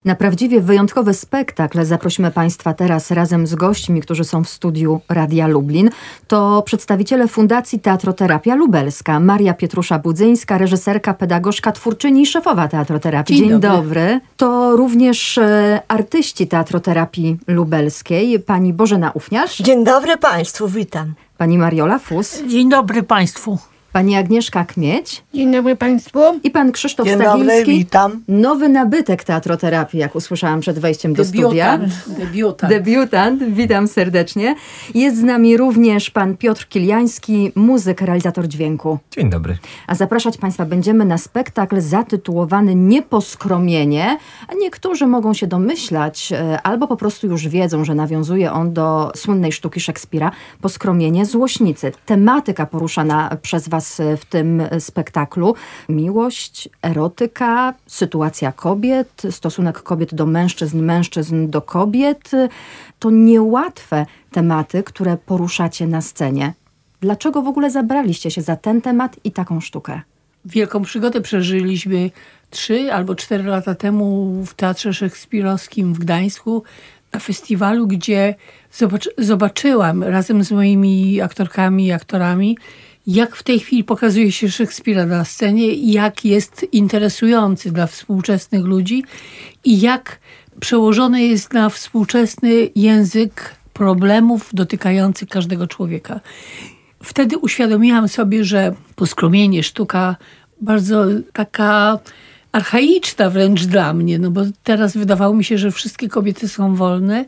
Na prawdziwie wyjątkowy spektakl zaprosimy Państwa teraz razem z gośćmi, którzy są w studiu Radia Lublin. To przedstawiciele Fundacji Teatroterapia Lubelska. Maria Pietrusza-Budzyńska, reżyserka, pedagogzka, twórczyni i szefowa Teatroterapii. Dzień dobry. To również artyści Teatroterapii Lubelskiej. Pani Bożena Ufniarz. Dzień dobry Państwu, witam. Pani Mariola Fus. Dzień dobry Państwu. Pani Agnieszka Kmieć. Dzień dobry Państwu. I pan Krzysztof Dzień Stawiński. dobry, witam. Nowy nabytek teatroterapii, jak usłyszałam przed wejściem do studia. Debiutant, witam serdecznie. Jest z nami również pan Piotr Kiliański, muzyk, realizator dźwięku. Dzień dobry. A zapraszać Państwa będziemy na spektakl zatytułowany Nieposkromienie. A niektórzy mogą się domyślać, albo po prostu już wiedzą, że nawiązuje on do słynnej sztuki Szekspira Poskromienie złośnicy. Tematyka poruszana przez Was w tym spektaklu: miłość, erotyka, sytuacja kobiet, stosunek kobiet do mężczyzn, mężczyzn do kobiet. To niełatwe tematy, które poruszacie na scenie. Dlaczego w ogóle zabraliście się za ten temat i taką sztukę? Wielką przygodę przeżyliśmy 3 albo 4 lata temu w Teatrze Szekspirowskim w Gdańsku na festiwalu, gdzie zobaczyłam razem z moimi aktorkami i aktorami, jak w tej chwili pokazuje się Szekspira na scenie i jak jest interesujący dla współczesnych ludzi i jak przełożony jest na współczesny język problemów dotykających każdego człowieka. Wtedy uświadomiłam sobie, że poskromienie, sztuka bardzo taka archaiczna wręcz dla mnie, no bo teraz wydawało mi się, że wszystkie kobiety są wolne.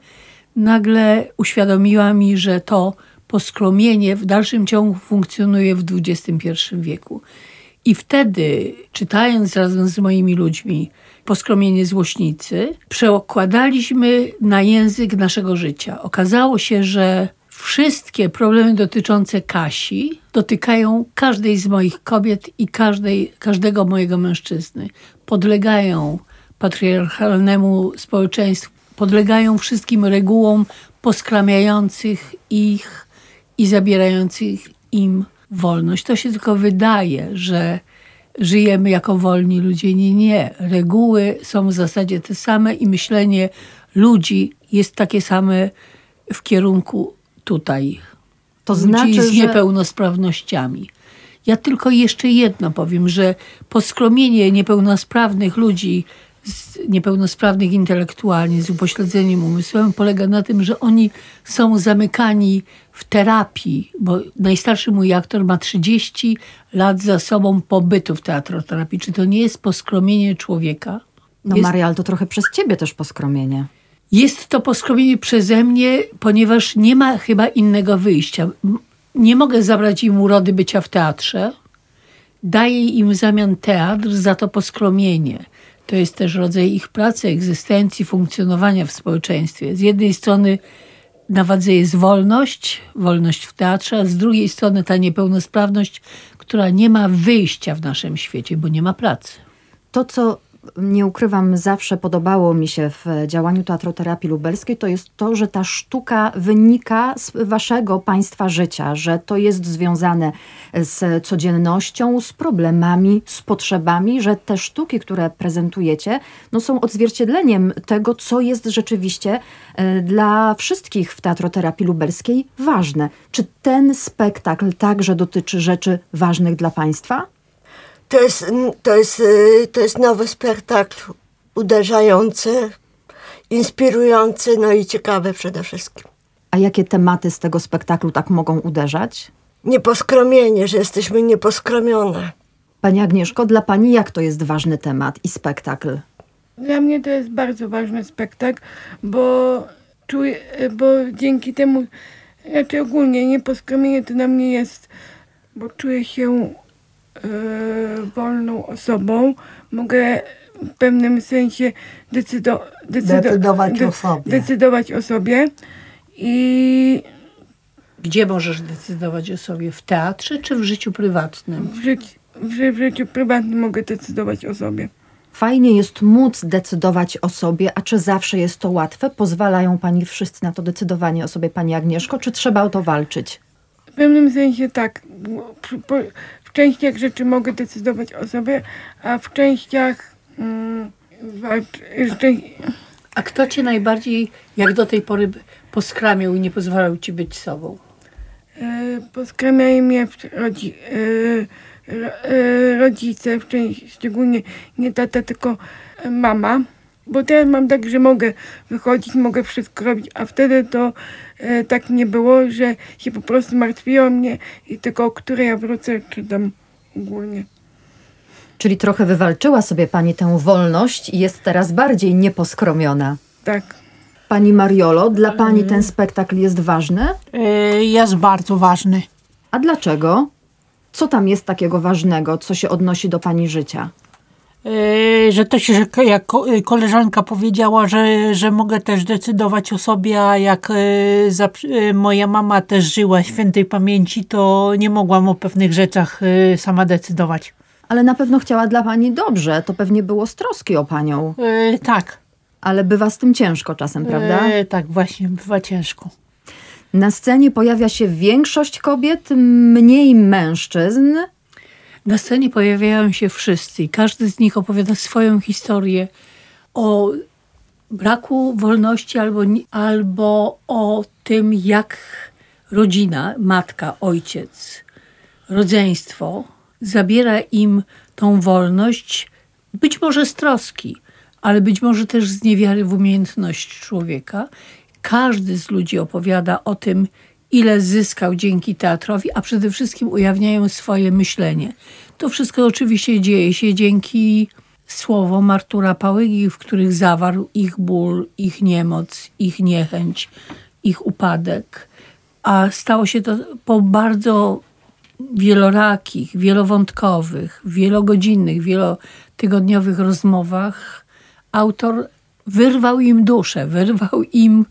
Nagle uświadomiła mi, że to poskromienie w dalszym ciągu funkcjonuje w XXI wieku. I wtedy, czytając razem z moimi ludźmi Poskromienie złośnicy, przekładaliśmy na język naszego życia. Okazało się, że wszystkie problemy dotyczące Kasi dotykają każdej z moich kobiet i każdego mojego mężczyzny. Podlegają patriarchalnemu społeczeństwu, podlegają wszystkim regułom poskramiających ich i zabierających im wolność. To się tylko wydaje, że żyjemy jako wolni ludzie. Nie. Reguły są w zasadzie te same i myślenie ludzi jest takie same w kierunku tutaj. To ludzi znaczy, z niepełnosprawnościami. Ja tylko jeszcze jedno powiem, że poskromienie niepełnosprawnych ludzi, niepełnosprawnych intelektualnie, z upośledzeniem umysłowym, polega na tym, że oni są zamykani w terapii, bo najstarszy mój aktor ma 30 lat za sobą pobytu w teatroterapii. Czy to nie jest poskromienie człowieka? No Maria, ale to trochę przez ciebie też poskromienie. Jest to poskromienie przeze mnie, ponieważ nie ma chyba innego wyjścia. Nie mogę zabrać im urody bycia w teatrze. Daję im w zamian teatr za to poskromienie. To jest też rodzaj ich pracy, egzystencji, funkcjonowania w społeczeństwie. Z jednej strony na wadze jest wolność w teatrze, a z drugiej strony ta niepełnosprawność, która nie ma wyjścia w naszym świecie, bo nie ma pracy. To, co nie ukrywam, zawsze podobało mi się w działaniu Teatroterapii Lubelskiej, to jest to, że ta sztuka wynika z waszego państwa życia, że to jest związane z codziennością, z problemami, z potrzebami, że te sztuki, które prezentujecie, no są odzwierciedleniem tego, co jest rzeczywiście dla wszystkich w Teatroterapii Lubelskiej ważne. Czy ten spektakl także dotyczy rzeczy ważnych dla państwa? To jest nowy spektakl, uderzający, inspirujący, no i ciekawy przede wszystkim. A jakie tematy z tego spektaklu tak mogą uderzać? Nieposkromienie, że jesteśmy nieposkromione. Pani Agnieszko, dla pani jak to jest ważny temat i spektakl? Dla mnie to jest bardzo ważny spektakl, bo dzięki temu, raczej ogólnie nieposkromienie to dla mnie jest, bo czuję się wolną osobą, mogę w pewnym sensie decydować o sobie. I gdzie możesz decydować o sobie? W teatrze czy w życiu prywatnym? W życiu prywatnym mogę decydować o sobie. Fajnie jest móc decydować o sobie, a czy zawsze jest to łatwe? Pozwalają pani wszyscy na to decydowanie o sobie, pani Agnieszko, czy trzeba o to walczyć? W pewnym sensie tak. W częściach rzeczy mogę decydować o sobie, a w częściach A kto cię najbardziej, jak do tej pory, poskramiał i nie pozwalał ci być sobą? Poskramiają mnie rodzice, szczególnie nie tata, tylko mama. Bo teraz mam tak, że mogę wychodzić, mogę wszystko robić, a wtedy to tak nie było, że się po prostu martwiło mnie i tylko o której ja wrócę, czy tam ogólnie. Czyli trochę wywalczyła sobie pani tę wolność i jest teraz bardziej nieposkromiona. Tak. Pani Mariolo, dla pani ten spektakl jest ważny? Jest bardzo ważny. A dlaczego? Co tam jest takiego ważnego, co się odnosi do pani życia? Że też, że jak koleżanka powiedziała, że mogę też decydować o sobie, a jak moja mama też żyła świętej pamięci, to nie mogłam o pewnych rzeczach sama decydować. Ale na pewno chciała dla pani dobrze, to pewnie było z troski o panią. Tak. Ale bywa z tym ciężko czasem, prawda? Tak, właśnie, bywa ciężko. Na scenie pojawia się większość kobiet, mniej mężczyzn. Na scenie pojawiają się wszyscy i każdy z nich opowiada swoją historię o braku wolności albo o tym, jak rodzina, matka, ojciec, rodzeństwo zabiera im tą wolność, być może z troski, ale być może też z niewiary w umiejętność człowieka. Każdy z ludzi opowiada o tym, ile zyskał dzięki teatrowi, a przede wszystkim ujawniają swoje myślenie. To wszystko oczywiście dzieje się dzięki słowom Artura Pałygi, w których zawarł ich ból, ich niemoc, ich niechęć, ich upadek. A stało się to po bardzo wielorakich, wielowątkowych, wielogodzinnych, wielotygodniowych rozmowach. Autor wyrwał im duszę, wyrwał im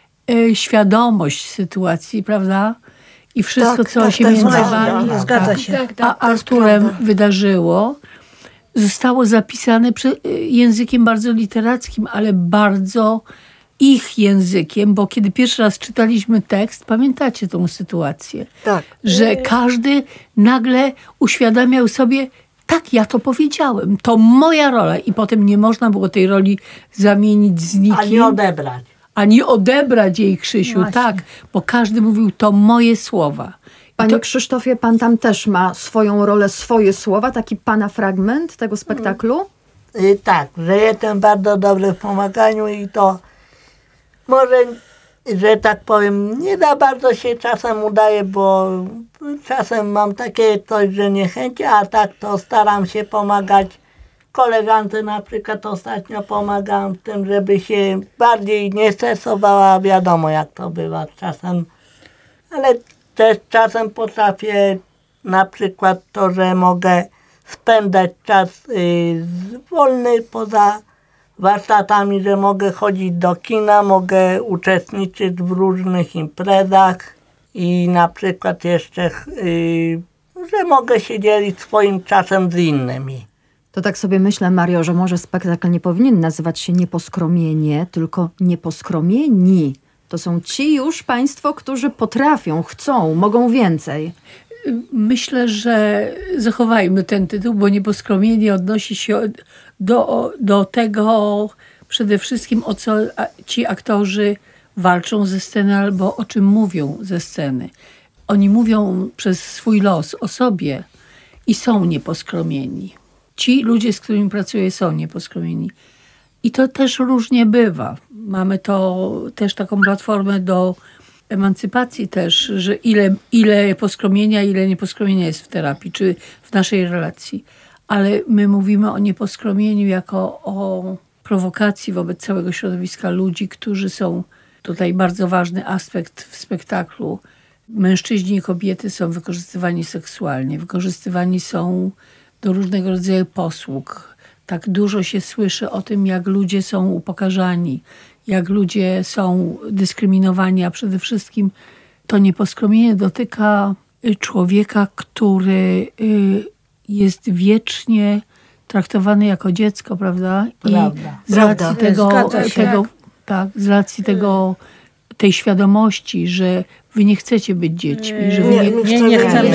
świadomość sytuacji, prawda? I wszystko, co się między wami Zgadza się. a Arturem wydarzyło, zostało zapisane językiem bardzo literackim, ale bardzo ich językiem, bo kiedy pierwszy raz czytaliśmy tekst, pamiętacie tą sytuację, Tak. że każdy nagle uświadamiał sobie, tak, ja to powiedziałem, to moja rola i potem nie można było tej roli zamienić z nikim. Ani odebrać jej, Krzysiu, Właśnie. tak, bo każdy mówił, to moje słowa. Panie Krzysztofie, pan tam też ma swoją rolę, swoje słowa, taki pana fragment tego spektaklu? Tak, że jestem bardzo dobry w pomaganiu i to może, że tak powiem, nie za bardzo się czasem udaje, bo czasem mam takie coś, że niechęci, a tak to staram się pomagać. Koleżance na przykład ostatnio pomagam w tym, żeby się bardziej nie stresowała, wiadomo jak to bywa czasem, ale też czasem potrafię na przykład to, że mogę spędzać czas wolny poza warsztatami, że mogę chodzić do kina, mogę uczestniczyć w różnych imprezach i na przykład jeszcze, że mogę się dzielić swoim czasem z innymi. To tak sobie myślę, Mario, że może spektakl nie powinien nazywać się Nieposkromienie, tylko Nieposkromieni. To są ci już państwo, którzy potrafią, chcą, mogą więcej. Myślę, że zachowajmy ten tytuł, bo Nieposkromienie odnosi się do tego przede wszystkim, o co ci aktorzy walczą ze sceny albo o czym mówią ze sceny. Oni mówią przez swój los o sobie i są nieposkromieni. Ci ludzie, z którymi pracuję, są nieposkromieni. I to też różnie bywa. Mamy to też taką platformę do emancypacji też, że ile poskromienia, ile nieposkromienia jest w terapii, czy w naszej relacji. Ale my mówimy o nieposkromieniu jako o prowokacji wobec całego środowiska ludzi, którzy są, tutaj bardzo ważny aspekt w spektaklu. Mężczyźni i kobiety są wykorzystywani seksualnie, wykorzystywani są do różnego rodzaju posług. Tak dużo się słyszy o tym, jak ludzie są upokarzani, jak ludzie są dyskryminowani, a przede wszystkim to nieposkromienie dotyka człowieka, który jest wiecznie traktowany jako dziecko, prawda? Prawda. I z racji Zgadza się. z racji tego tej świadomości, że wy nie chcecie być dziećmi, że wy Nie chcemy.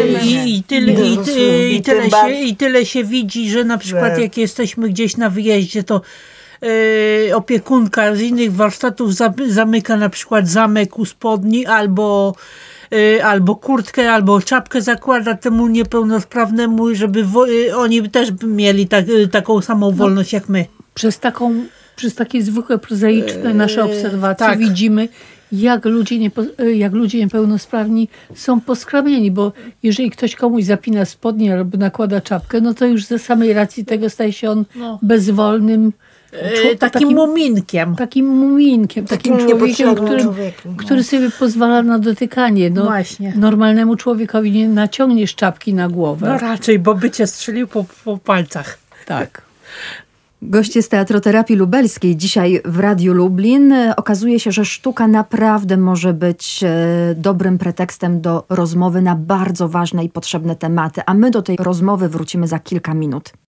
chcemy. I tyle się widzi, że na przykład jak jesteśmy gdzieś na wyjeździe, to opiekunka z innych warsztatów zamyka na przykład zamek u spodni albo kurtkę, albo czapkę zakłada temu niepełnosprawnemu, żeby oni też mieli taką samą wolność jak my. Przez takie zwykłe, prozaiczne nasze obserwacje widzimy, jak ludzie niepełnosprawni są poskramieni, bo jeżeli ktoś komuś zapina spodnie albo nakłada czapkę, no to już ze samej racji tego staje się on bezwolnym takim muminkiem. Takim człowiekiem, który sobie pozwala na dotykanie. No, właśnie. Normalnemu człowiekowi nie naciągniesz czapki na głowę. No raczej, bo by cię strzelił po palcach. Tak. Goście z Teatroterapii Lubelskiej dzisiaj w Radiu Lublin. Okazuje się, że sztuka naprawdę może być dobrym pretekstem do rozmowy na bardzo ważne i potrzebne tematy, a my do tej rozmowy wrócimy za kilka minut.